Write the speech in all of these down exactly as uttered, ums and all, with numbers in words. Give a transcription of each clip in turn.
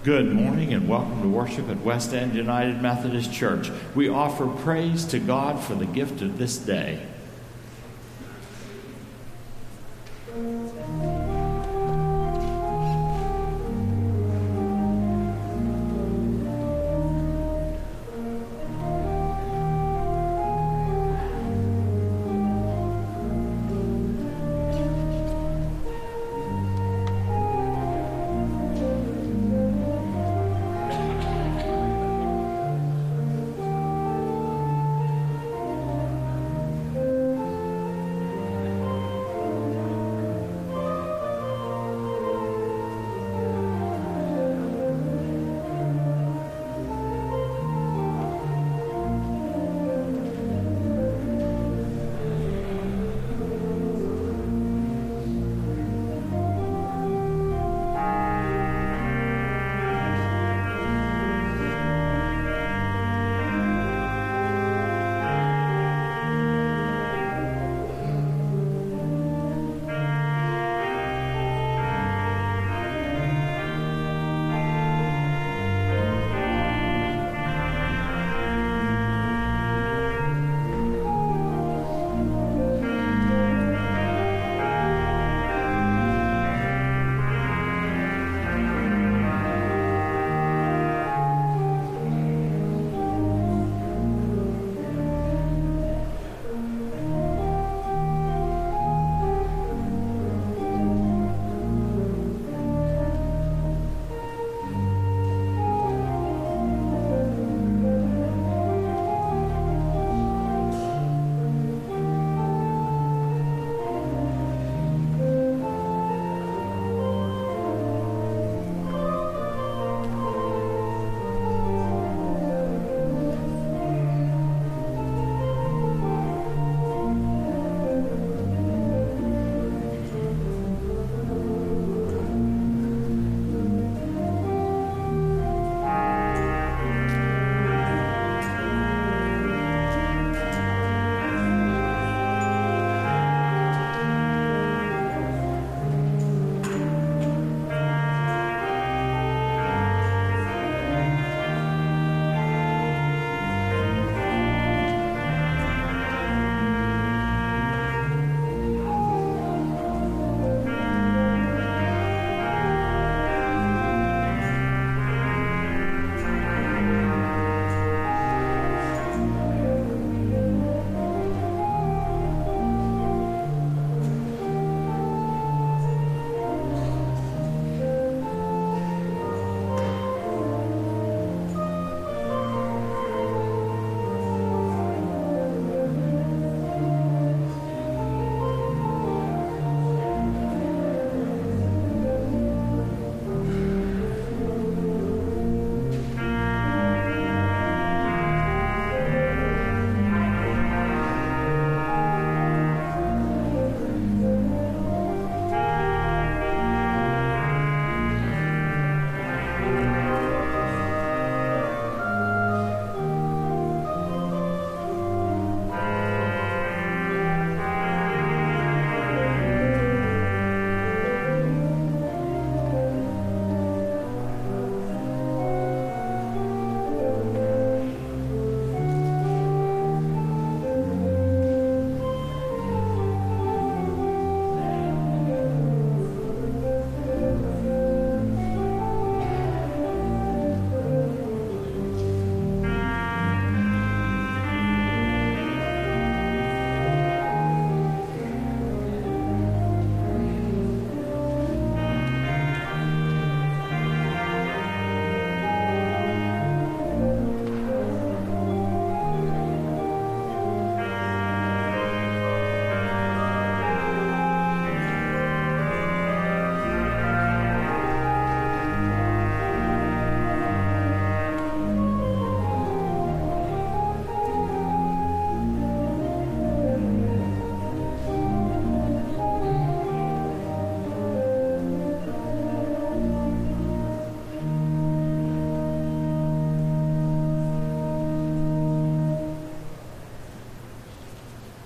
Good morning and welcome to worship at West End United Methodist Church. We offer praise to God for the gift of this day.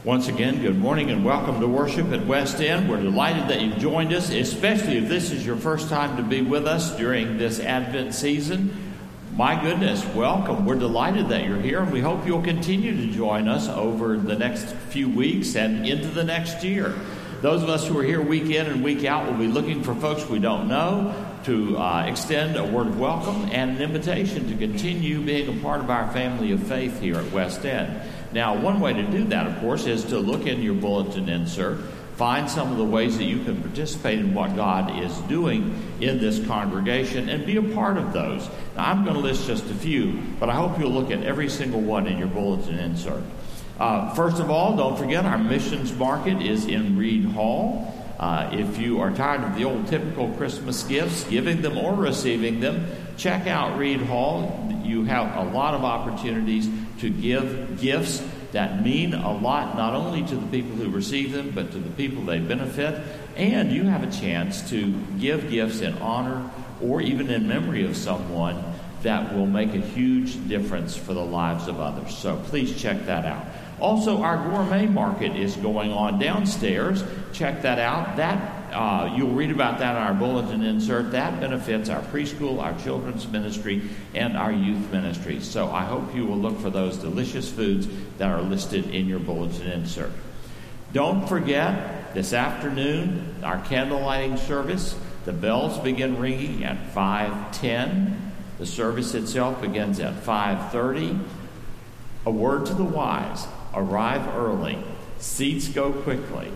Once again, good morning and welcome to worship at West End. We're delighted that you've joined us, especially if this is your first time to be with us during this Advent season. My goodness, welcome. We're delighted that you're here, and we hope you'll continue to join us over the next few weeks and into the next year. Those of us who are here week in and week out will be looking for folks we don't know to uh, extend a word of welcome and an invitation to continue being a part of our family of faith here at West End. Now, one way to do that, of course, is to look in your bulletin insert, find some of the ways that you can participate in what God is doing in this congregation and be a part of those. Now, I'm going to list just a few, but I hope you'll look at every single one in your bulletin insert. Uh, first of all, don't forget our missions market is in Reed Hall. Uh, if you are tired of the old typical Christmas gifts, giving them or receiving them, check out Reed Hall. You have a lot of opportunities to give gifts that mean a lot, not only to the people who receive them, but to the people they benefit. And you have a chance to give gifts in honor or even in memory of someone that will make a huge difference for the lives of others. So please check that out. Also, our gourmet market is going on downstairs. Check that out. That uh, you'll read about that in our bulletin insert. That benefits our preschool, our children's ministry, and our youth ministry. So I hope you will look for those delicious foods that are listed in your bulletin insert. Don't forget, this afternoon, our candle lighting service. The bells begin ringing at five ten. The service itself begins at five thirty. A word to the wise. Arrive early. Seats go quickly.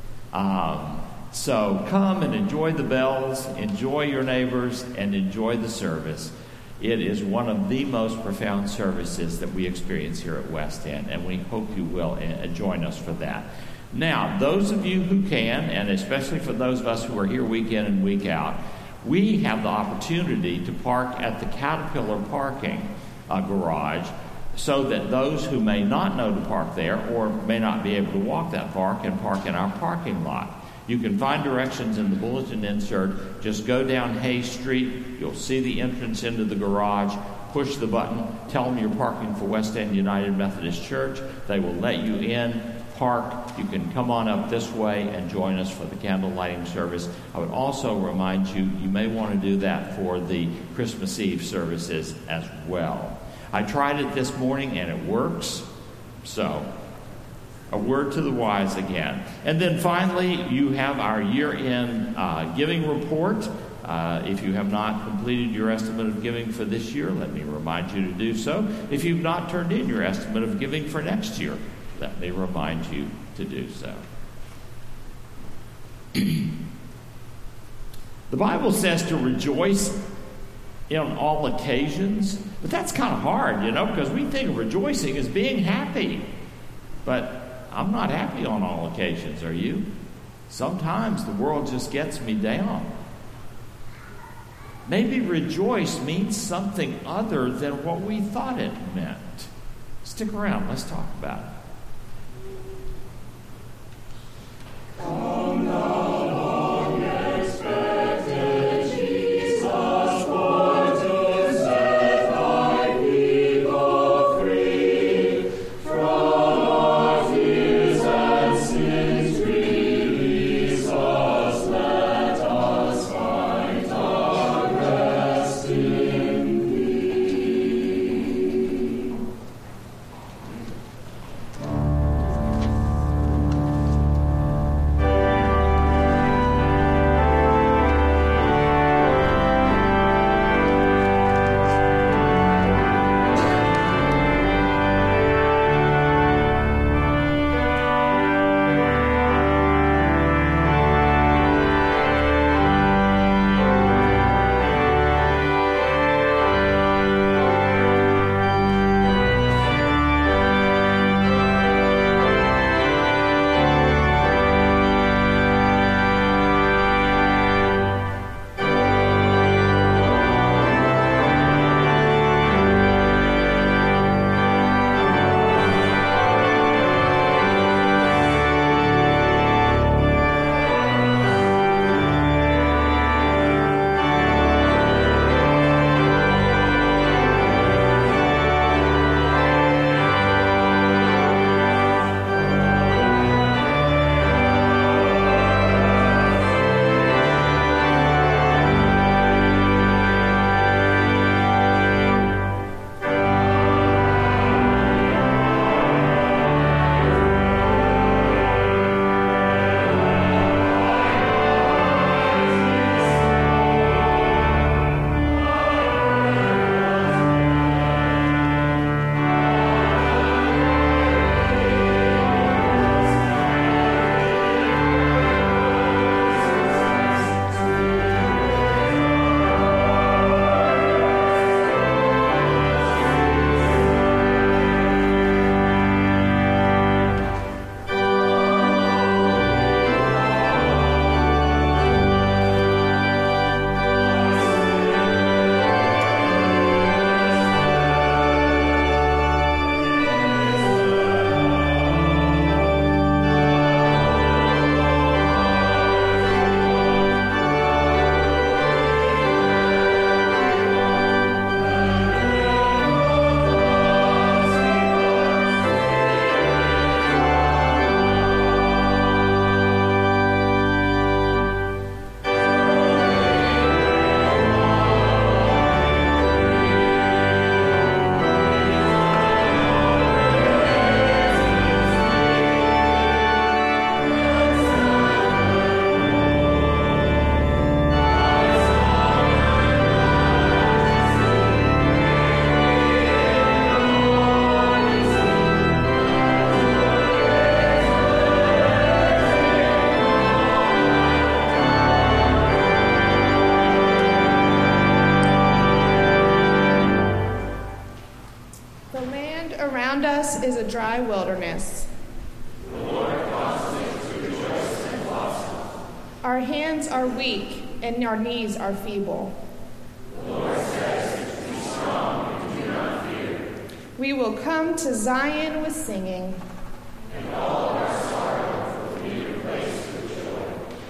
Um, so come and enjoy the bells, enjoy your neighbors, and enjoy the service. It is one of the most profound services that we experience here at West End, and we hope you will uh, join us for that. Now, those of you who can, and especially for those of us who are here week in and week out, we have the opportunity to park at the Caterpillar parking uh, garage, so that those who may not know to park there or may not be able to walk that far can park in our parking lot. You can find directions in the bulletin insert. Just go down Hay Street. You'll see the entrance into the garage. Push the button. Tell them you're parking for West End United Methodist Church. They will let you in, park. You can come on up this way and join us for the candle lighting service. I would also remind you, you may want to do that for the Christmas Eve services as well. I tried it this morning, and it works. So, a word to the wise again. And then finally, you have our year-end uh, giving report. Uh, if you have not completed your estimate of giving for this year, let me remind you to do so. If you've not turned in your estimate of giving for next year, let me remind you to do so. The Bible says to rejoice on all occasions, but that's kind of hard, you know, because we think of rejoicing as being happy. But I'm not happy on all occasions, are you? Sometimes the world just gets me down. Maybe rejoice means something other than what we thought it meant. Stick around, let's talk about it. Come now. Around us is a dry wilderness. The Lord causes it to rejoice and blossom. Our hands are weak and our knees are feeble. The Lord says, be strong and do not fear. We will come to Zion with singing. And all our sorrow will be replaced with joy.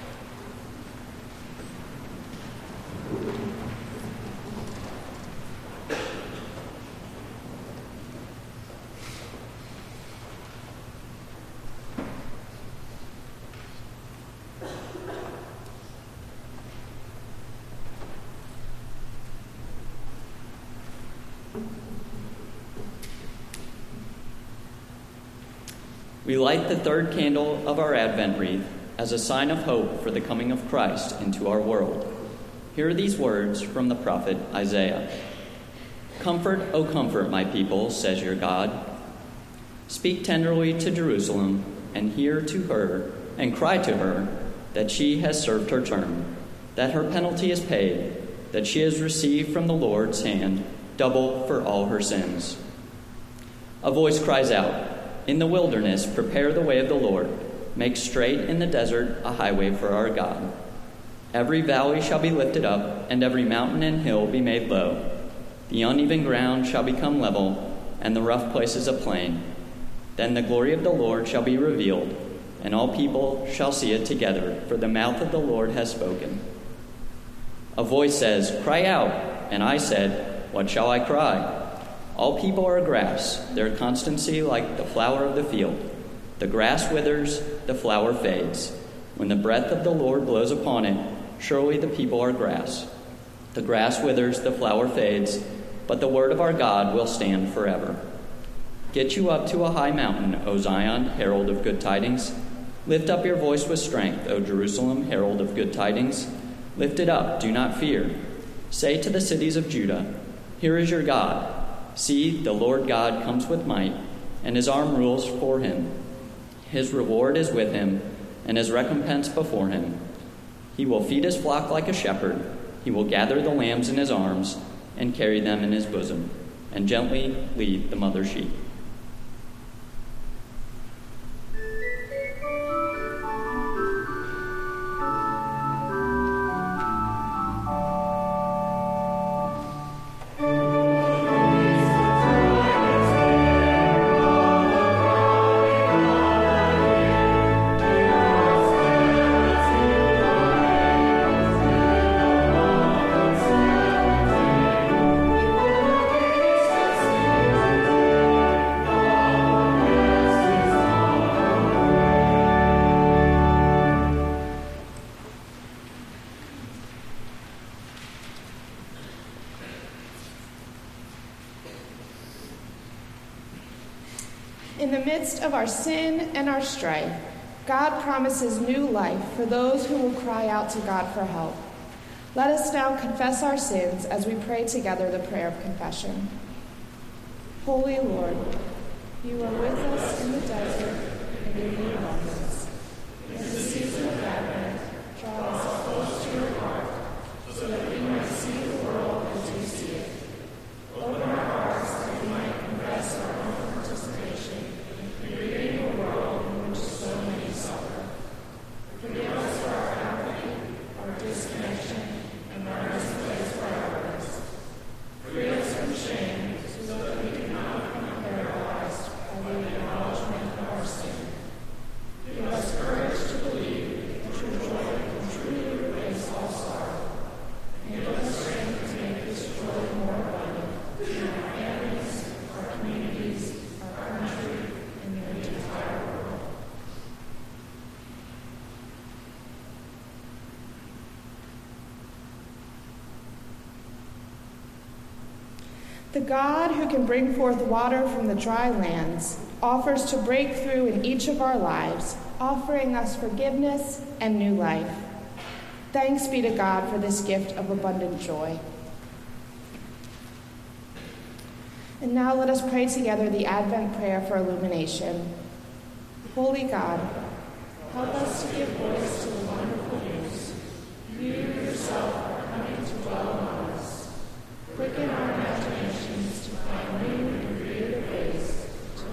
We light the third candle of our Advent wreath as a sign of hope for the coming of Christ into our world. Here are these words from the prophet Isaiah. Comfort, O comfort my people, says your God. Speak tenderly to Jerusalem, and hear to her, and cry to her, that she has served her term, that her penalty is paid, that she has received from the Lord's hand double for all her sins. A voice cries out, in the wilderness, prepare the way of the Lord. Make straight in the desert a highway for our God. Every valley shall be lifted up, and every mountain and hill be made low. The uneven ground shall become level, and the rough places a plain. Then the glory of the Lord shall be revealed, and all people shall see it together, for the mouth of the Lord has spoken. A voice says, cry out, and I said, what shall I cry? All people are grass, their constancy like the flower of the field. The grass withers, the flower fades. When the breath of the Lord blows upon it, surely the people are grass. The grass withers, the flower fades, but the word of our God will stand forever. Get you up to a high mountain, O Zion, herald of good tidings. Lift up your voice with strength, O Jerusalem, herald of good tidings. Lift it up, do not fear. Say to the cities of Judah, here is your God. See, the Lord God comes with might, and his arm rules for him. His reward is with him, and his recompense before him. He will feed his flock like a shepherd. He will gather the lambs in his arms and carry them in his bosom, and gently lead the mother sheep. In the midst of our sin and our strife, God promises new life for those who will cry out to God for help. Let us now confess our sins as we pray together the prayer of confession. Holy Lord, you are with us in the desert and in the abundance. In the season of Advent, draw us close to your heart so that we might see the world as you see it. Open our hearts that we might confess our own participation in creating a world in which so many suffer. Forgive us for our apathy, our disconnection, and our misplaced priorities. Free us from shame so that we can not become paralyzed by the acknowledgement of our sin. Give us courage to believe that your joy can truly replace all sorrow. And give us strength to make this joy more abundant in our families, our communities, our country, and the entire world. The God who can bring forth water from the dry lands offers to break through in each of our lives, offering us forgiveness and new life. Thanks be to God for this gift of abundant joy. And now let us pray together the Advent prayer for illumination. Holy God, help us to give voice to the wonderful news. You yourself are coming to dwell among us. Quicken our imaginations to find new and creative ways to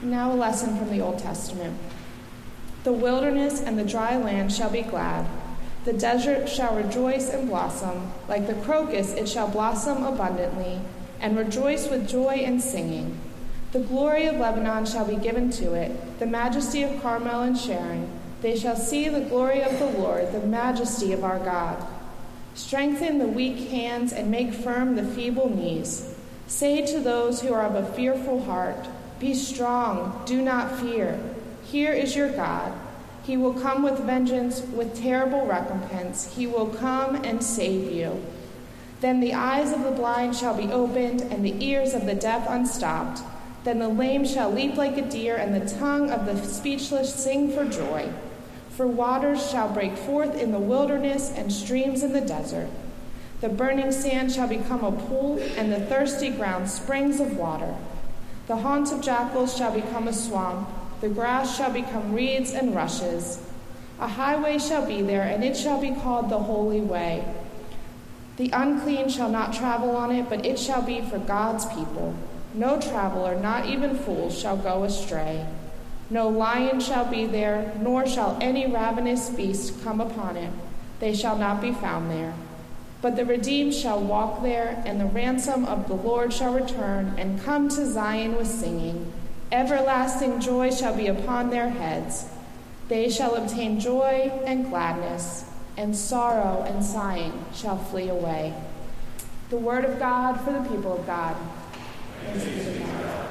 Now a lesson from the Old Testament. The wilderness and the dry land shall be glad. The desert shall rejoice and blossom. Like the crocus it shall blossom abundantly, and rejoice with joy and singing. The glory of Lebanon shall be given to it, the majesty of Carmel and Sharon. They shall see the glory of the Lord, the majesty of our God. Strengthen the weak hands and make firm the feeble knees. Say to those who are of a fearful heart, be strong, do not fear. Here is your God. He will come with vengeance, with terrible recompense. He will come and save you. Then the eyes of the blind shall be opened, and the ears of the deaf unstopped. Then the lame shall leap like a deer, and the tongue of the speechless sing for joy. For waters shall break forth in the wilderness, and streams in the desert. The burning sand shall become a pool, and the thirsty ground springs of water. The haunts of jackals shall become a swamp. The grass shall become reeds and rushes. A highway shall be there, and it shall be called the Holy Way. The unclean shall not travel on it, but it shall be for God's people. No traveler, not even fools, shall go astray. No lion shall be there, nor shall any ravenous beast come upon it. They shall not be found there. But the redeemed shall walk there, and the ransom of the Lord shall return and come to Zion with singing. Everlasting joy shall be upon their heads. They shall obtain joy and gladness, and sorrow and sighing shall flee away. The word of God for the people of God. Thanks be to God.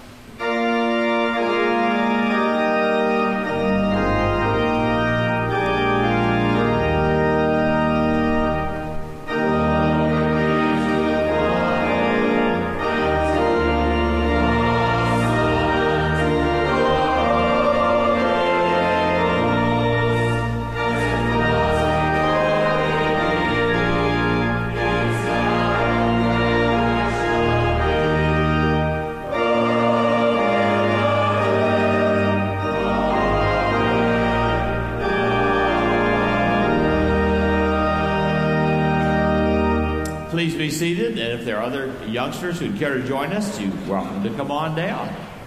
Please be seated, and if there are other youngsters who'd care to join us, you're welcome to come on down.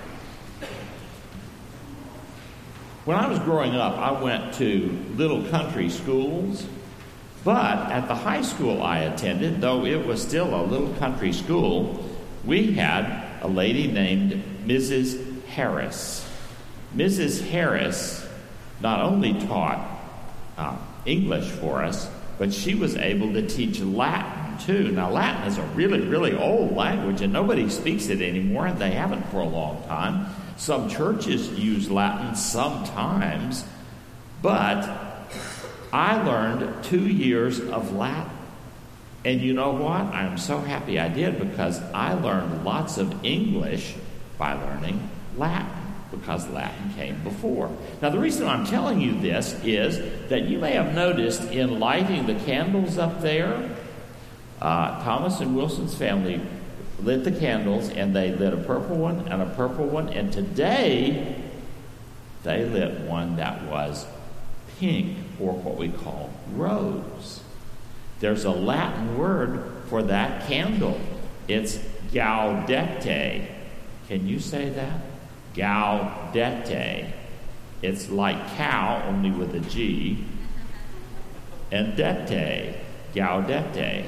When I was growing up, I went to little country schools, but at the high school I attended, though it was still a little country school, we had a lady named Missus Harris. Missus Harris not only taught uh, English for us, but she was able to teach Latin too. Now, Latin is a really, really old language, and nobody speaks it anymore, and they haven't for a long time. Some churches use Latin sometimes, but I learned two years of Latin. And you know what? I'm so happy I did, because I learned lots of English by learning Latin, because Latin came before. Now, the reason I'm telling you this is that you may have noticed in lighting the candles up there, uh, Thomas and Wilson's family lit the candles, and they lit a purple one and a purple one, and today they lit one that was pink, or what we call rose. There's a Latin word for that candle. It's gaudete. Can you say that? Gaudete. It's like cow, only with a G. And dete. Gaudete.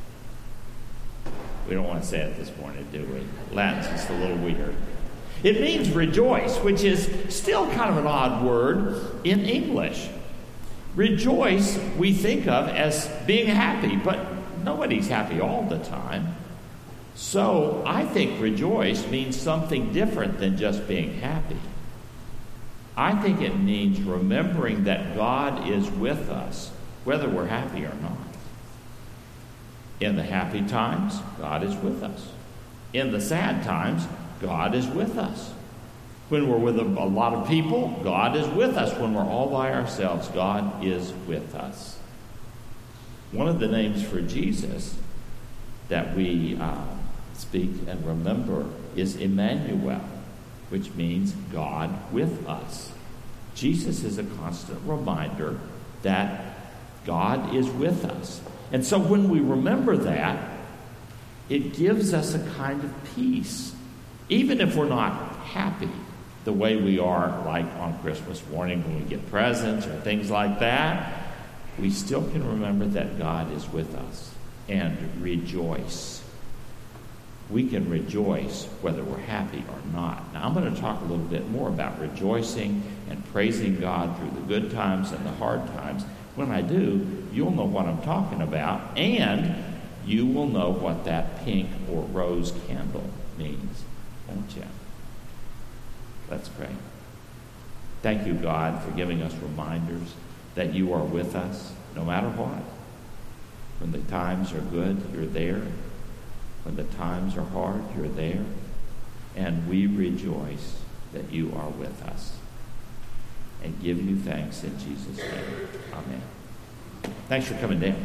We don't want to say it this morning, do we? Latin's just a little weird. It means rejoice, which is still kind of an odd word in English. Rejoice we think of as being happy, but nobody's happy all the time. So I think rejoice means something different than just being happy. I think it means remembering that God is with us, whether we're happy or not. In the happy times, God is with us. In the sad times, God is with us. When we're with a, a lot of people, God is with us. When we're all by ourselves, God is with us. One of the names for Jesus that we uh, speak and remember is Emmanuel, which means God with us. Jesus is a constant reminder that God is with us. And so when we remember that, it gives us a kind of peace. Even if we're not happy, the way we are like on Christmas morning when we get presents or things like that, we still can remember that God is with us and rejoice. We can rejoice whether we're happy or not. Now, I'm going to talk a little bit more about rejoicing and praising God through the good times and the hard times. When I do, you'll know what I'm talking about, and you will know what that pink or rose candle means, won't you? Let's pray. Thank you, God, for giving us reminders that you are with us no matter what. When the times are good, you're there. When the times are hard, you're there. And we rejoice that you are with us. And give you thanks in Jesus' name. Amen. Thanks for coming down.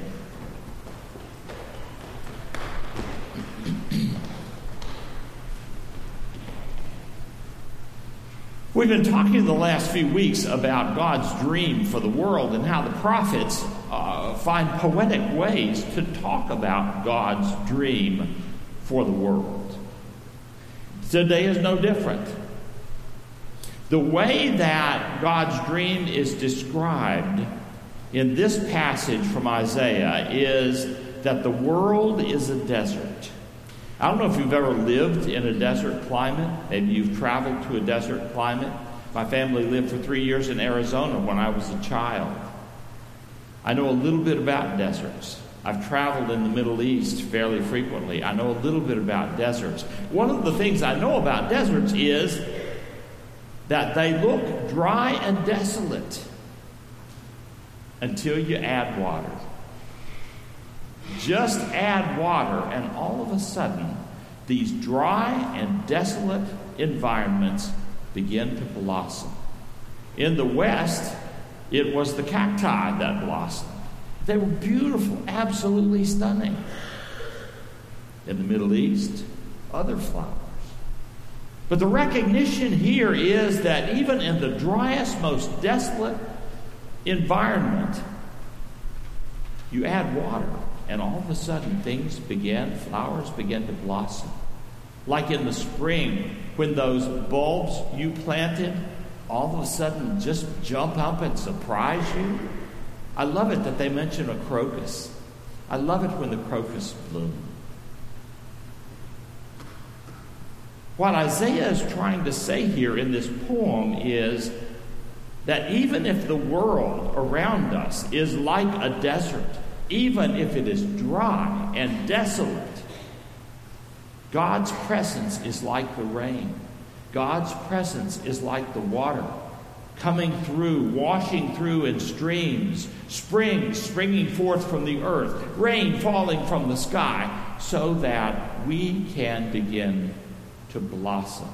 We've been talking the last few weeks about God's dream for the world and how the prophets uh, find poetic ways to talk about God's dream for the world. Today is no different. The way that God's dream is described in this passage from Isaiah is that the world is a desert. I don't know if you've ever lived in a desert climate. Maybe you've traveled to a desert climate. My family lived for three years in Arizona when I was a child. I know a little bit about deserts. I've traveled in the Middle East fairly frequently. I know a little bit about deserts. One of the things I know about deserts is that they look dry and desolate until you add water. Just add water, and all of a sudden, these dry and desolate environments begin to blossom. In the West, it was the cacti that blossomed. They were beautiful, absolutely stunning. In the Middle East, other flowers. But the recognition here is that even in the driest, most desolate environment, you add water. And all of a sudden, things begin, flowers begin to blossom. Like in the spring, when those bulbs you planted all of a sudden just jump up and surprise you. I love it that they mention a crocus. I love it when the crocus bloom. What Isaiah is trying to say here in this poem is that even if the world around us is like a desert, even if it is dry and desolate, God's presence is like the rain. God's presence is like the water coming through, washing through in streams, spring springing forth from the earth, rain falling from the sky, so that we can begin to blossom.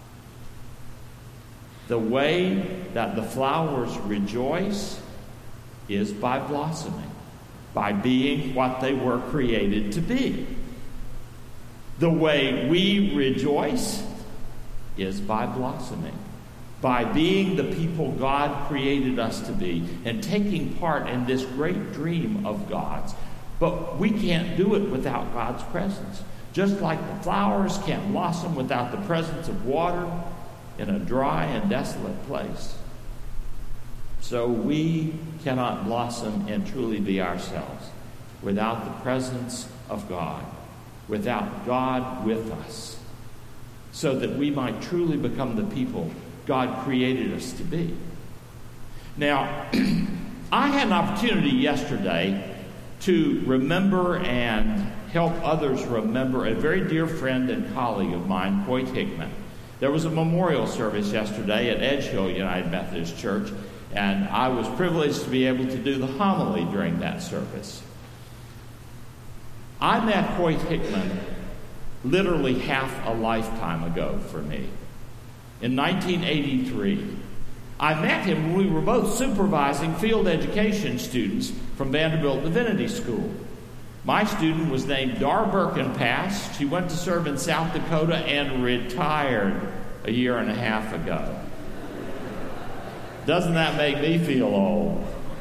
The way that the flowers rejoice is by blossoming, by being what they were created to be. The way we rejoice is by blossoming, by being the people God created us to be and taking part in this great dream of God's. But we can't do it without God's presence. Just like the flowers can't blossom without the presence of water in a dry and desolate place. So we cannot blossom and truly be ourselves without the presence of God, without God with us, so that we might truly become the people God created us to be. Now, I had an opportunity yesterday to remember and help others remember a very dear friend and colleague of mine, Hoyt Hickman. There was a memorial service yesterday at Edge Hill United Methodist Church, and I was privileged to be able to do the homily during that service. I met Hoyt Hickman literally half a lifetime ago for me. In nineteen eighty-three, I met him when we were both supervising field education students from Vanderbilt Divinity School. My student was named Dar Birkenpass. She went to serve in South Dakota and retired a year and a half ago. Doesn't that make me feel old?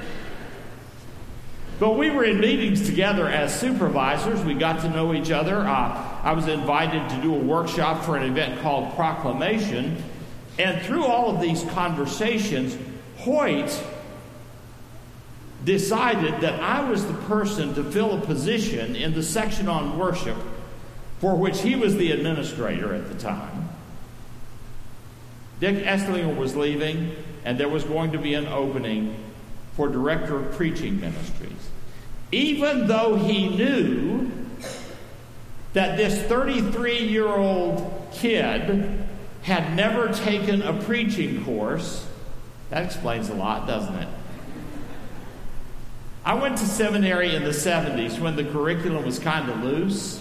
But we were in meetings together as supervisors. We got to know each other. Uh, I was invited to do a workshop for an event called Proclamation. And through all of these conversations, Hoyt decided that I was the person to fill a position in the section on worship for which he was the administrator at the time. Dick Esslinger was leaving, and there was going to be an opening for director of preaching ministries. Even though he knew that this thirty-three-year-old kid had never taken a preaching course. That explains a lot, doesn't it? I went to seminary in the seventies when the curriculum was kind of loose.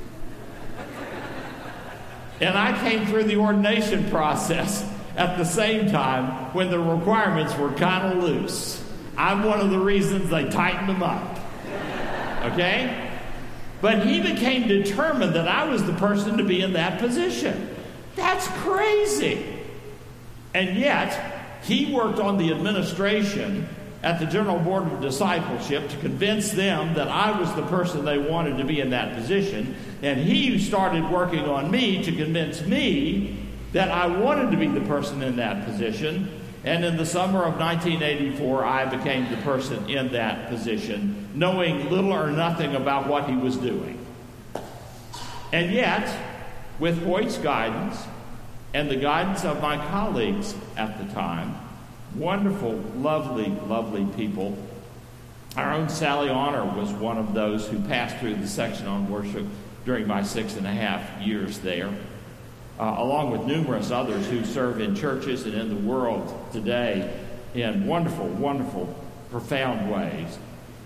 And I came through the ordination process at the same time when the requirements were kind of loose. I'm one of the reasons they tightened them up. Okay? But he became determined that I was the person to be in that position. That's crazy. And yet, he worked on the administration at the General Board of Discipleship to convince them that I was the person they wanted to be in that position. And he started working on me to convince me that I wanted to be the person in that position. And in the summer of nineteen eighty-four, I became the person in that position, knowing little or nothing about what he was doing. And yet, with Hoyt's guidance and the guidance of my colleagues at the time, wonderful, lovely, lovely people. Our own Sally Honor was one of those who passed through the section on worship during my six and a half years there, uh, along with numerous others who serve in churches and in the world today in wonderful, wonderful, profound ways.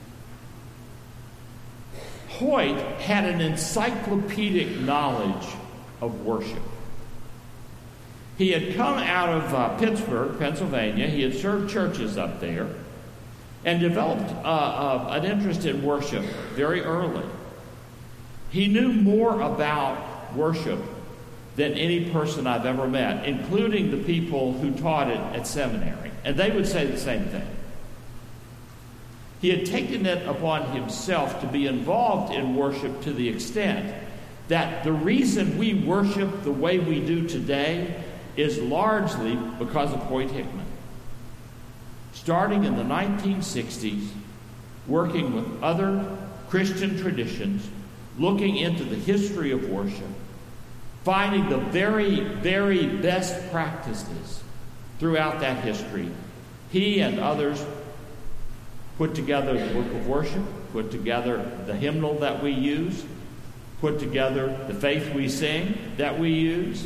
Hoyt had an encyclopedic knowledge of worship. He had come out of uh, Pittsburgh, Pennsylvania. He had served churches up there and developed uh, uh, an interest in worship very early. He knew more about worship than any person I've ever met, including the people who taught it at seminary. And they would say the same thing. He had taken it upon himself to be involved in worship to the extent that the reason we worship the way we do today is largely because of Hoyt Hickman. Starting in the nineteen sixties, working with other Christian traditions, looking into the history of worship, finding the very, very best practices throughout that history, he and others put together the book of worship, put together the hymnal that we use, put together the faith we sing that we use.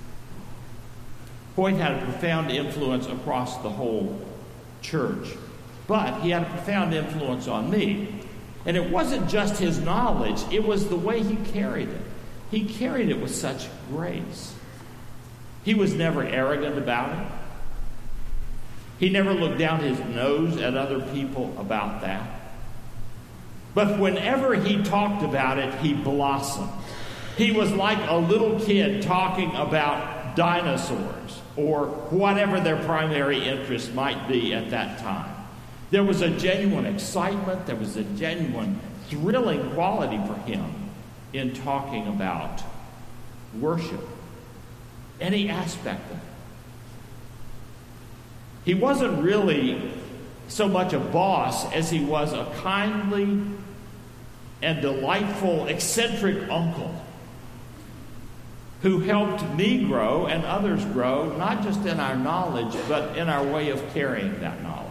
Hoyt had a profound influence across the whole church, but he had a profound influence on me. And it wasn't just his knowledge, it was the way he carried it. He carried it with such grace. He was never arrogant about it. He never looked down his nose at other people about that. But whenever he talked about it, he blossomed. He was like a little kid talking about dinosaurs or whatever their primary interest might be at that time. There was a genuine excitement, there was a genuine thrilling quality for him in talking about worship, any aspect of it. He wasn't really so much a boss as he was a kindly and delightful, eccentric uncle who helped me grow and others grow, not just in our knowledge, but in our way of carrying that knowledge.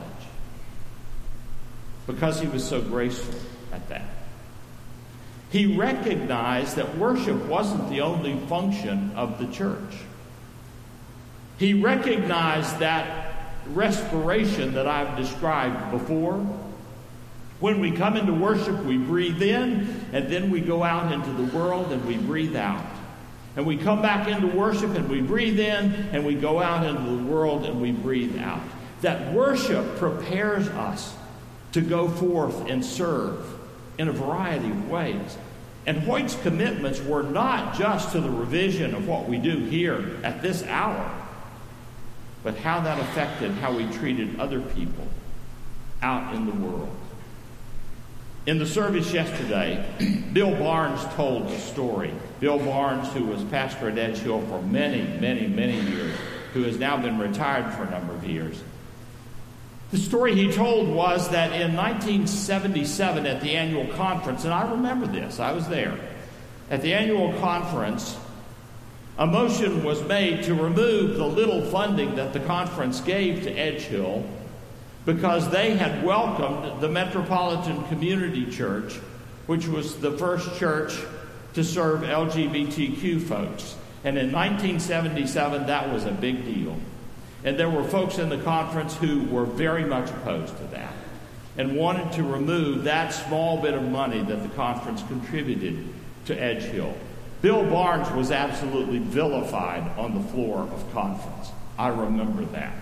Because he was so graceful at that. He recognized that worship wasn't the only function of the church. He recognized that respiration that I've described before. When we come into worship, we breathe in, and then we go out into the world and we breathe out. And we come back into worship and we breathe in, and we go out into the world and we breathe out. That worship prepares us to go forth and serve in a variety of ways. And Hoyt's commitments were not just to the revision of what we do here at this hour, but how that affected how we treated other people out in the world. In the service yesterday, Bill Barnes told a story. Bill Barnes, who was pastor at Edge Hill for many, many, many years, who has now been retired for a number of years. The story he told was that in nineteen seventy-seven at the annual conference, and I remember this, I was there, at the annual conference, a motion was made to remove the little funding that the conference gave to Edgehill because they had welcomed the Metropolitan Community Church, which was the first church to serve L G B T Q folks. And in nineteen seventy-seven, that was a big deal. And there were folks in the conference who were very much opposed to that and wanted to remove that small bit of money that the conference contributed to Edgehill. Bill Barnes was absolutely vilified on the floor of conference. I remember that.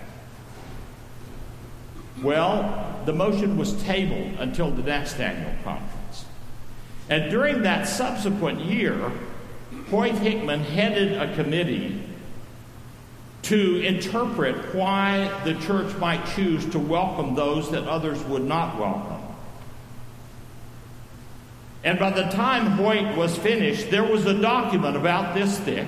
Well, the motion was tabled until the next annual conference. And during that subsequent year, Hoyt Hickman headed a committee to interpret why the church might choose to welcome those that others would not welcome. And by the time Hoyt was finished, there was a document about this thick,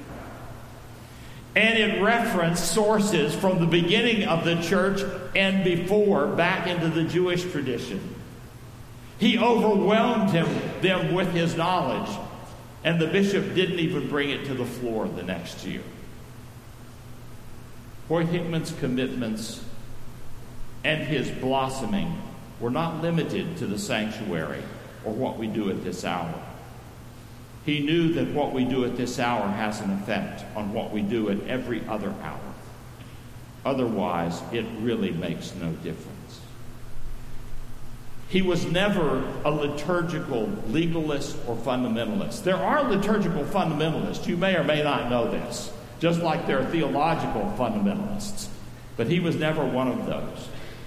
and it referenced sources from the beginning of the church and before back into the Jewish tradition. He overwhelmed him, them with his knowledge, and the bishop didn't even bring it to the floor the next year. Hoyt Hickman's commitments and his blossoming were not limited to the sanctuary or what we do at this hour. He knew that what we do at this hour has an effect on what we do at every other hour. Otherwise, it really makes no difference. He was never a liturgical legalist or fundamentalist. There are liturgical fundamentalists. You may or may not know this, just like there are theological fundamentalists. But he was never one of those.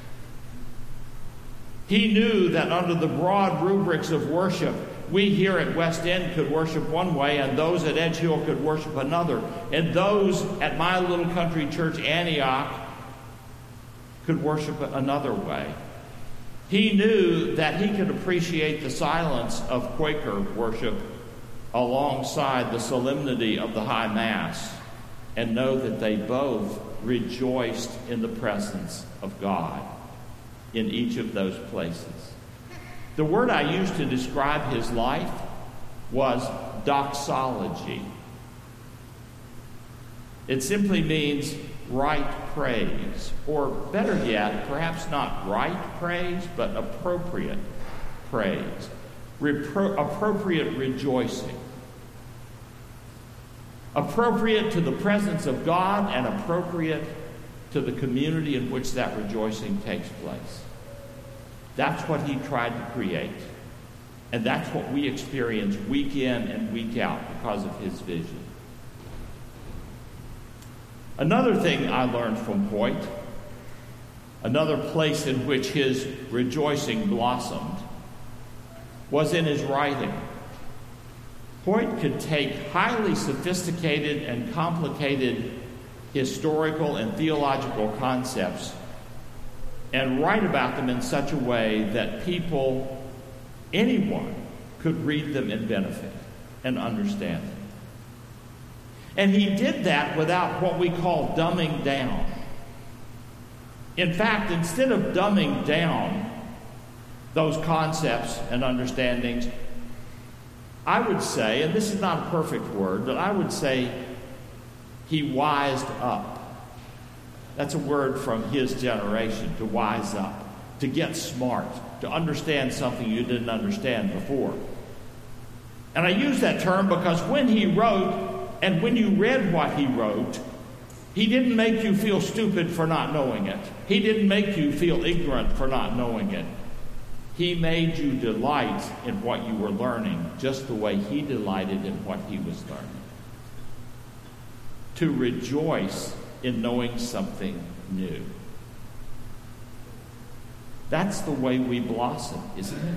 He knew that under the broad rubrics of worship, we here at West End could worship one way, and those at Edgehill could worship another, and those at my little country church, Antioch, could worship another way. He knew that he could appreciate the silence of Quaker worship alongside the solemnity of the High Mass, and know that they both rejoiced in the presence of God in each of those places. The word I used to describe his life was doxology. It simply means right praise, or better yet, perhaps not right praise, but appropriate praise, Repro- appropriate rejoicing. Appropriate to the presence of God and appropriate to the community in which that rejoicing takes place. That's what he tried to create. And that's what we experience week in and week out because of his vision. Another thing I learned from Hoyt, another place in which his rejoicing blossomed, was in his writing. Hoyt could take highly sophisticated and complicated historical and theological concepts and write about them in such a way that people, anyone, could read them and benefit and understand them. And he did that without what we call dumbing down. In fact, instead of dumbing down those concepts and understandings, I would say, and this is not a perfect word, but I would say he wised up. That's a word from his generation, to wise up, to get smart, to understand something you didn't understand before. And I use that term because when he wrote, and when you read what he wrote, he didn't make you feel stupid for not knowing it. He didn't make you feel ignorant for not knowing it. He made you delight in what you were learning, just the way he delighted in what he was learning. To rejoice in knowing something new. That's the way we blossom, isn't it?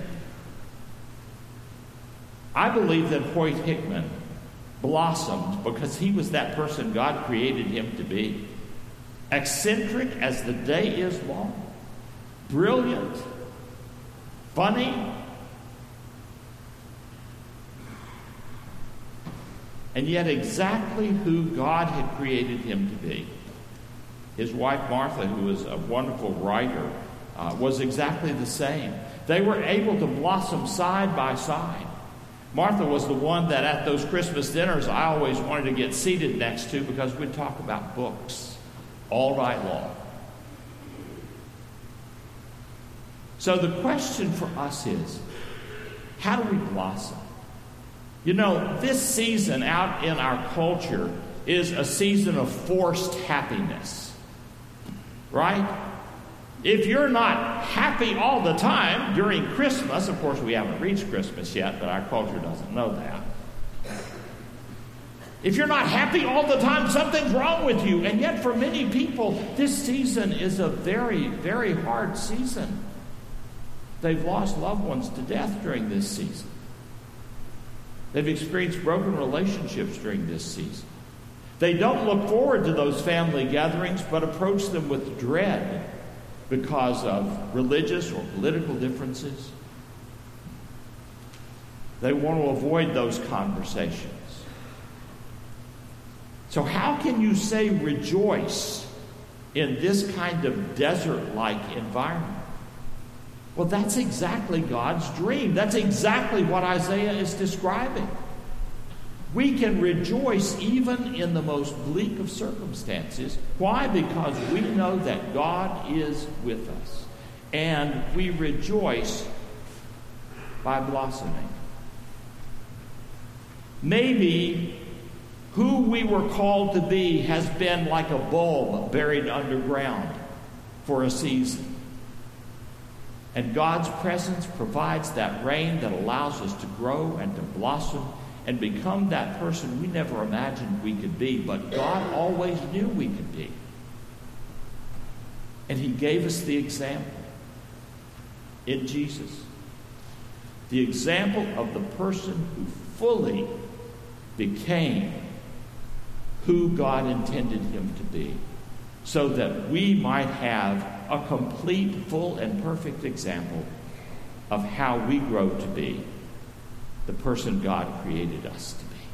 I believe that Hoyt Hickman blossomed because he was that person God created him to be. Eccentric as the day is long. Brilliant. Funny. And yet exactly who God had created him to be. His wife Martha, who was a wonderful writer, uh, was exactly the same. They were able to blossom side by side. Martha was the one that at those Christmas dinners I always wanted to get seated next to because we'd talk about books all night long. So the question for us is, how do we blossom? You know, this season out in our culture is a season of forced happiness, right? If you're not happy all the time during Christmas, of course we haven't reached Christmas yet, but our culture doesn't know that. If you're not happy all the time, something's wrong with you. And yet for many people, this season is a very, very hard season. They've lost loved ones to death during this season. They've experienced broken relationships during this season. They don't look forward to those family gatherings, but approach them with dread because of religious or political differences. They want to avoid those conversations. So how can you say rejoice in this kind of desert-like environment? Well, that's exactly God's dream. That's exactly what Isaiah is describing. We can rejoice even in the most bleak of circumstances. Why? Because we know that God is with us. And we rejoice by blossoming. Maybe who we were called to be has been like a bulb buried underground for a season. And God's presence provides that rain that allows us to grow and to blossom and become that person we never imagined we could be, but God always knew we could be. And He gave us the example in Jesus. The example of the person who fully became who God intended him to be, so that we might have a complete, full, and perfect example of how we grow to be the person God created us to be.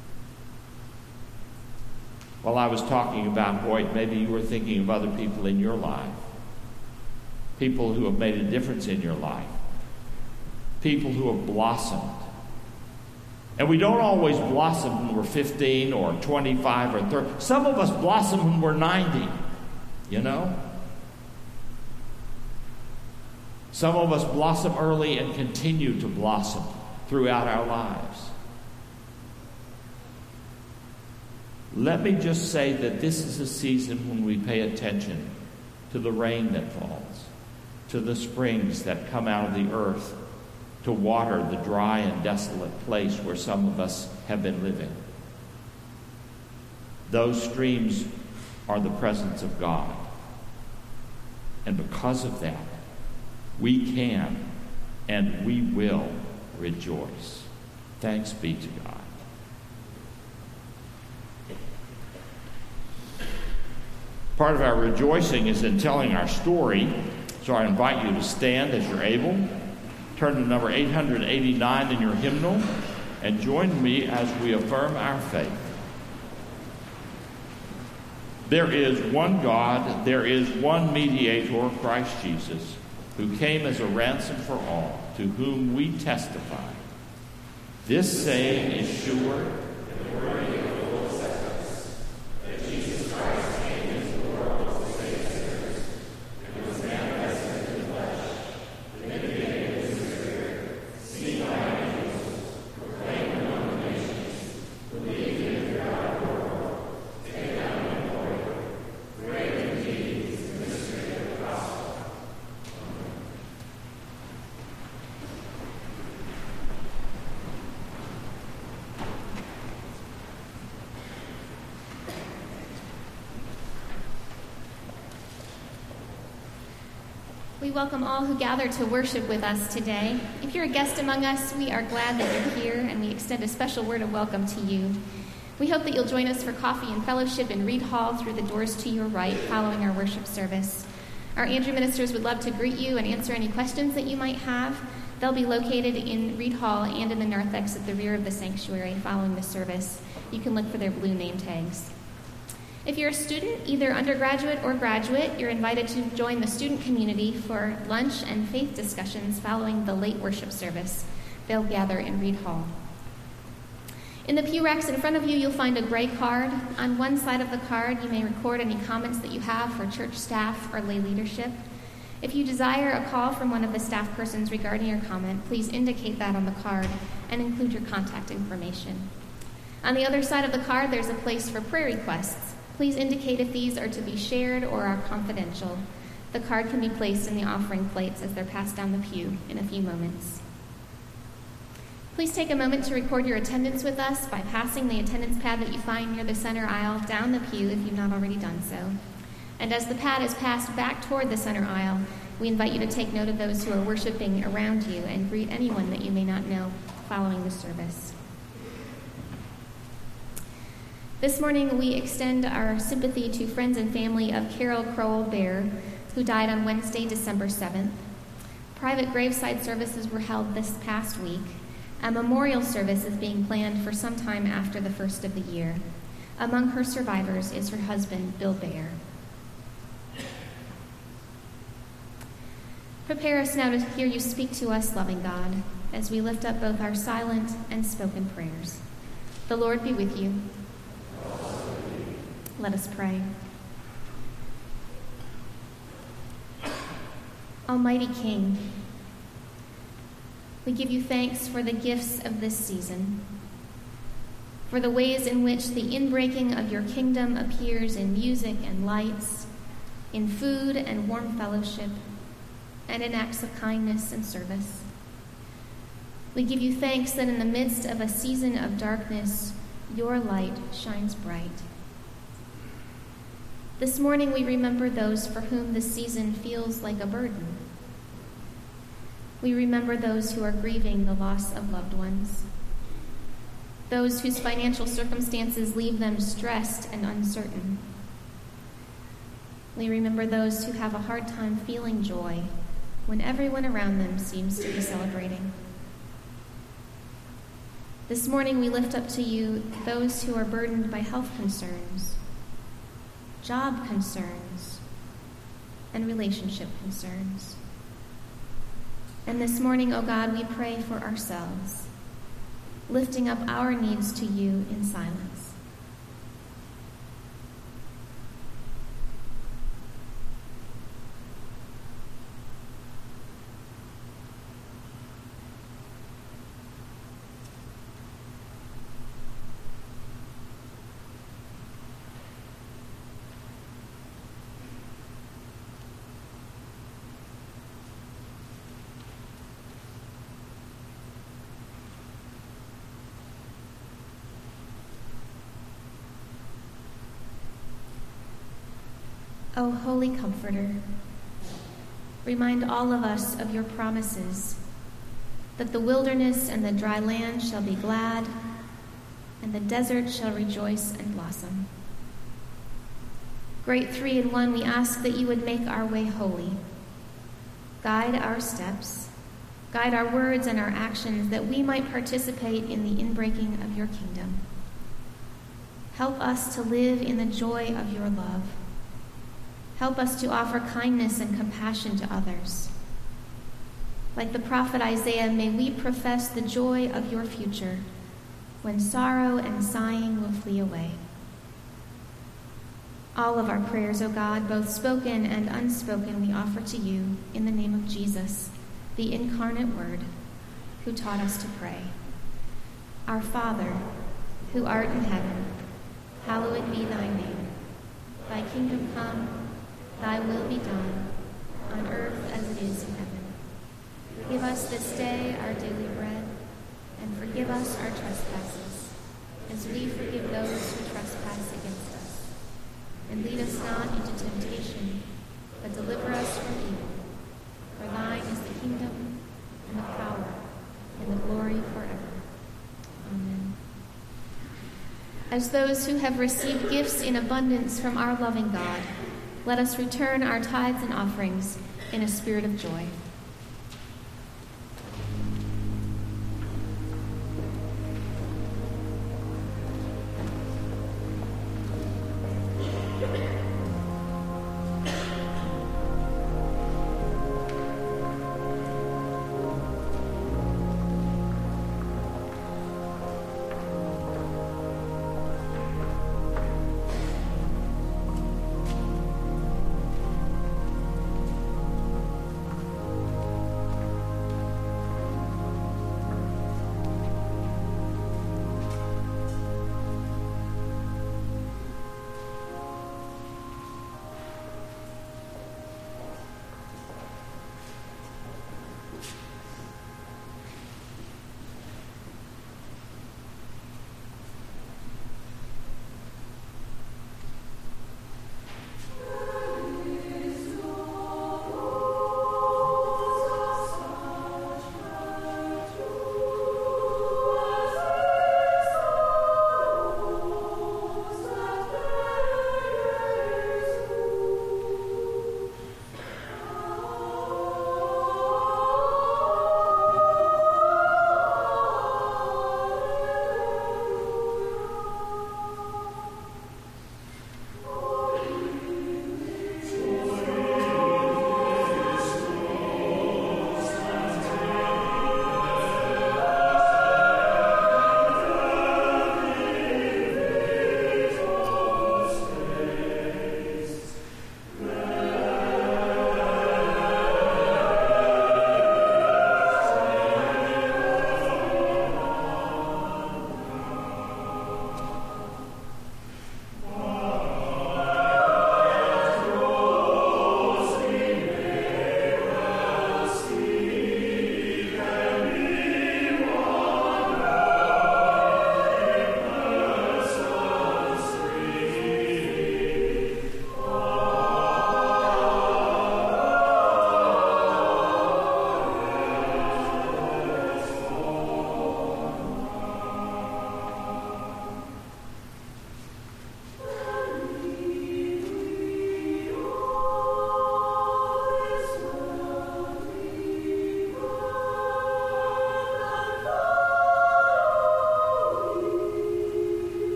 While I was talking about Hoyt, maybe you were thinking of other people in your life, people who have made a difference in your life, people who have blossomed. And we don't always blossom when we're fifteen or twenty-five or thirty. Some of us blossom when we're ninety, you know? Some of us blossom early and continue to blossom throughout our lives. Let me just say that this is a season when we pay attention to the rain that falls, to the springs that come out of the earth to water the dry and desolate place where some of us have been living. Those streams are the presence of God. And because of that, we can and we will rejoice. Thanks be to God. Part of our rejoicing is in telling our story, so I invite you to stand as you're able. Turn to number eight hundred eighty-nine in your hymnal and join me as we affirm our faith. There is one God, there is one mediator, Christ Jesus, who came as a ransom for all, to whom we testify. This saying is sure and worthy of full acceptance, that Jesus Christ came into the world to save sinners, and was manifested in the flesh, vindicated in the Spirit, seen by angels, proclaimed among the nations, believed in the God world, taken down in glory, great indeed is the mystery of the gospel. We welcome all who gather to worship with us today. If you're a guest among us, we are glad that you're here, and we extend a special word of welcome to you. We hope that you'll join us for coffee and fellowship in Reed Hall through the doors to your right following our worship service. Our Andrew ministers would love to greet you and answer any questions that you might have. They'll be located in Reed Hall and in the narthex at the rear of the sanctuary following the service. You can look for their blue name tags. If you're a student, either undergraduate or graduate, you're invited to join the student community for lunch and faith discussions following the late worship service. They'll gather in Reed Hall. In the pew racks in front of you, you'll find a gray card. On one side of the card, you may record any comments that you have for church staff or lay leadership. If you desire a call from one of the staff persons regarding your comment, please indicate that on the card and include your contact information. On the other side of the card, there's a place for prayer requests. Please indicate if these are to be shared or are confidential. The card can be placed in the offering plates as they're passed down the pew in a few moments. Please take a moment to record your attendance with us by passing the attendance pad that you find near the center aisle down the pew if you've not already done so. And as the pad is passed back toward the center aisle, we invite you to take note of those who are worshiping around you and greet anyone that you may not know following the service. This morning, we extend our sympathy to friends and family of Carol Crowell Bear, who died on Wednesday, December seventh. Private graveside services were held this past week. A memorial service is being planned for some time after the first of the year. Among her survivors is her husband, Bill Bear. Prepare us now to hear you speak to us, loving God, as we lift up both our silent and spoken prayers. The Lord be with you. Let us pray. Almighty King, we give you thanks for the gifts of this season, for the ways in which the inbreaking of your kingdom appears in music and lights, in food and warm fellowship, and in acts of kindness and service. We give you thanks that in the midst of a season of darkness, your light shines bright. This morning we remember those for whom this season feels like a burden. We remember those who are grieving the loss of loved ones, those whose financial circumstances leave them stressed and uncertain. We remember those who have a hard time feeling joy when everyone around them seems to be celebrating. This morning we lift up to you those who are burdened by health concerns, job concerns, and relationship concerns. And this morning, O God, we pray for ourselves, lifting up our needs to you in silence. O Holy Comforter, remind all of us of your promises, that the wilderness and the dry land shall be glad, and the desert shall rejoice and blossom. Great Three in One, we ask that you would make our way holy. Guide our steps, guide our words and our actions, that we might participate in the inbreaking of your kingdom. Help us to live in the joy of your love. Help us to offer kindness and compassion to others. Like the prophet Isaiah, may we profess the joy of your future, when sorrow and sighing will flee away. All of our prayers, O God, both spoken and unspoken, we offer to you in the name of Jesus, the incarnate Word, who taught us to pray. Our Father, who art in heaven, hallowed be thy name. Thy kingdom come, thy will be done, on earth as it is in heaven. Give us this day our daily bread, and forgive us our trespasses, as we forgive those who trespass against us. And lead us not into temptation, but deliver us from evil. For thine is the kingdom, and the power, and the glory forever. Amen. As those who have received gifts in abundance from our loving God, let us return our tithes and offerings in a spirit of joy.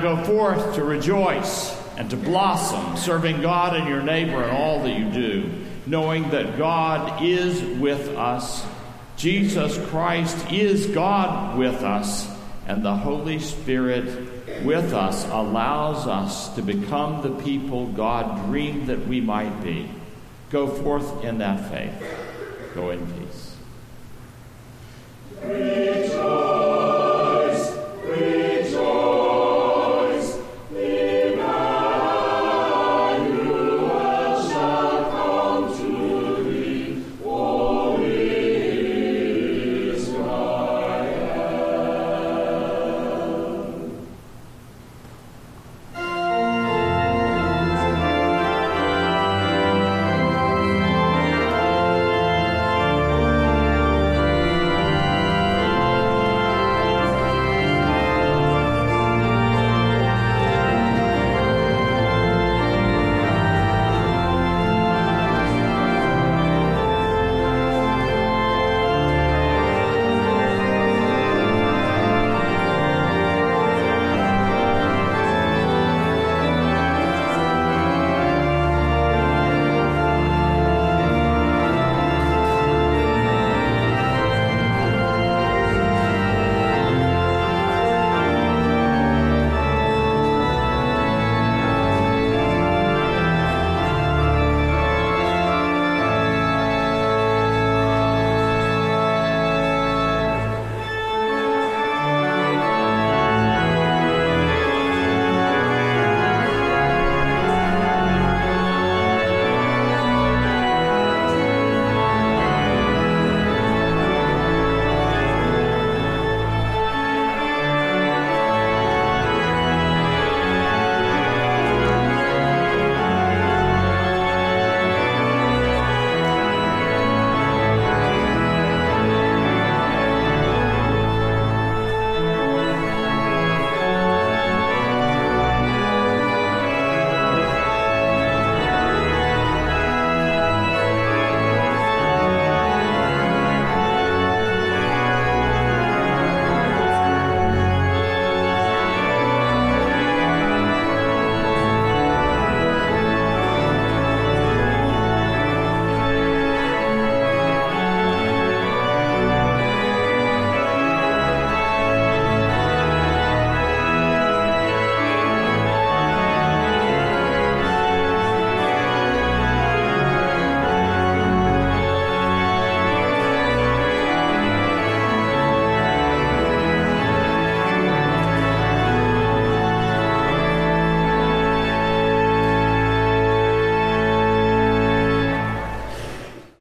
go forth to rejoice and to blossom, serving God and your neighbor in all that you do, knowing that God is with us, Jesus Christ is God with us, and the Holy Spirit with us allows us to become the people God dreamed that we might be. Go forth in that faith. Go in peace. Rejoice.